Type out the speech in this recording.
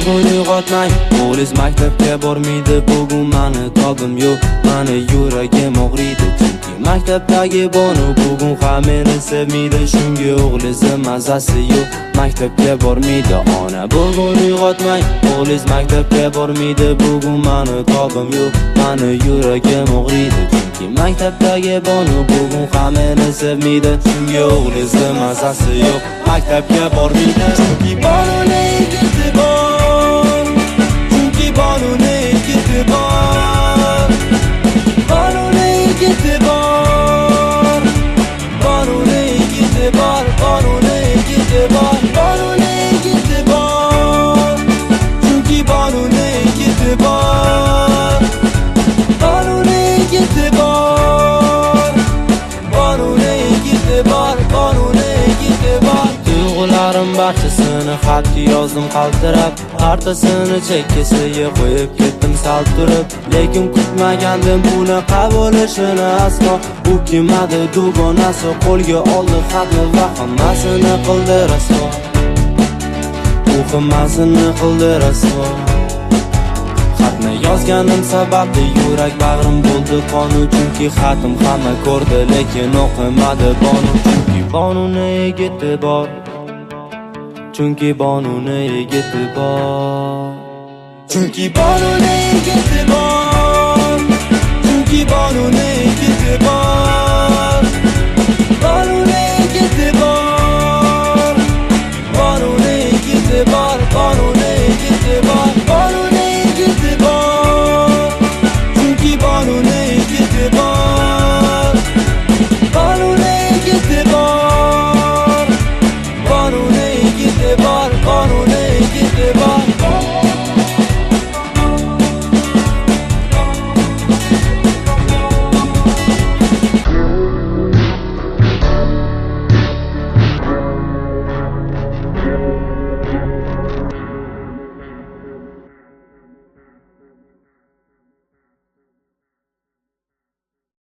Bugun uyg'otmang, o'g'liz maktabga bormaydi. Bugun mani tobim yo'q, mani yuragim og'riydi. Chunki maktabdagi Bonu bugun ham meni sevmaydi. Shunga o'g'lizim mazasi yo'q, maktabga bormaydi. Ona bugun uyg'otmang, o'g'liz maktabga bormaydi. Bugun mani tobim yo'q, mani yuragim og'riydi. Chunki maktabdagi Bonu bugun ham meni sevmaydi. Shunga o'g'lizim mazasi yo'q, maktabga bormaydi. Chunki Bonuni yigiti bor, chunki Bonuni yigiti bor, Bonuni yigiti bor, Bonuni yigiti bor, Bonuni yigiti bor, Bonuni yigiti bor, chunki Bonuni yigiti bor, Bonuni yigiti bor, Bonuni yigiti bor, Bonuni yigiti bor. Tuyg'ularim barchasini xatga yozdim qaltirab, partasini chekkasiga qo'yib ketdim sal turib. Lekin kutmagandim bunaqa bo'lishini aslo. U kimadi dugonasi qo'lga oldi xatni va hammasini qildi rasvo. U hammasini qildi rasvo. Xatni yozganim sababli yurak bag'rim bo'ldi qonu. Chunki xatim hamma ko'rdi lekin o'qimadi Bonu. Chunki Bonuni yigiti bor, chunki Bonuni yigiti bor, chunki Bonuni yigiti bor, chunki Bonuni